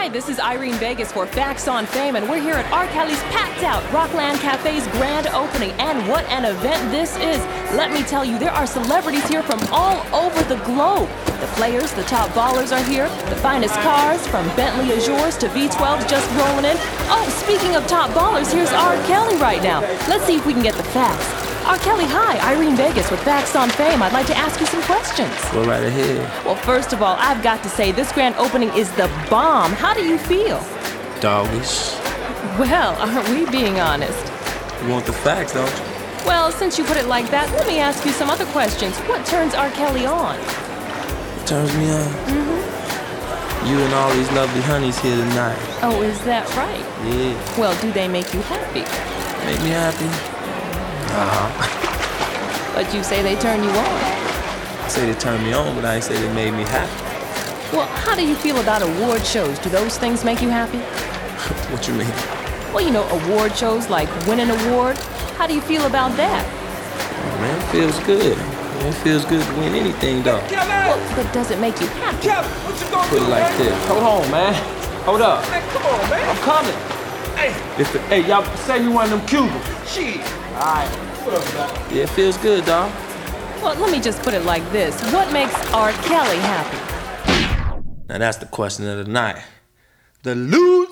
Hi, this is Irene Vegas for Facts on Fame, and we're here at R. Kelly's packed out Rockland Cafe's grand opening. And what an event this is! Let me tell you, there are celebrities here from all over the globe. The players, the top ballers are here. The finest cars, from Bentley Azures to V12s just rolling in. Oh, speaking of top ballers, here's R. Kelly right now. Let's see if we can get the facts. R. Kelly, hi, Irene Vegas with Facts on Fame. I'd like to ask you some questions. Go right ahead. Well, first of all, I've got to say, this grand opening is the bomb. How do you feel? Doggish. Well, aren't we being honest? You want the facts, don't you? Well, since you put it like that, let me ask you some other questions. What turns R. Kelly on? Turns me on. You and all these lovely honeys here tonight. Oh, is that right? Yeah. Well, do they make you happy? Make me happy? But you say they turn you on. I say they turned me on, but I ain't say they made me happy. Well, how do you feel about award shows? Do those things make you happy? What you mean? Well, you know, award shows like win an award. How do you feel about that? Oh, man, it feels good. It feels good to win anything, though. Well, but does it make you happy? Put it like this. Hold on, man. Hold up. Man, come on, man. I'm coming. Hey. Hey, y'all say you one of them Cubans. Shit. All right. What up, man? Yeah, it feels good, dog. Well, let me just put it like this. What makes R. Kelly happy? Now that's the question of the night. The lose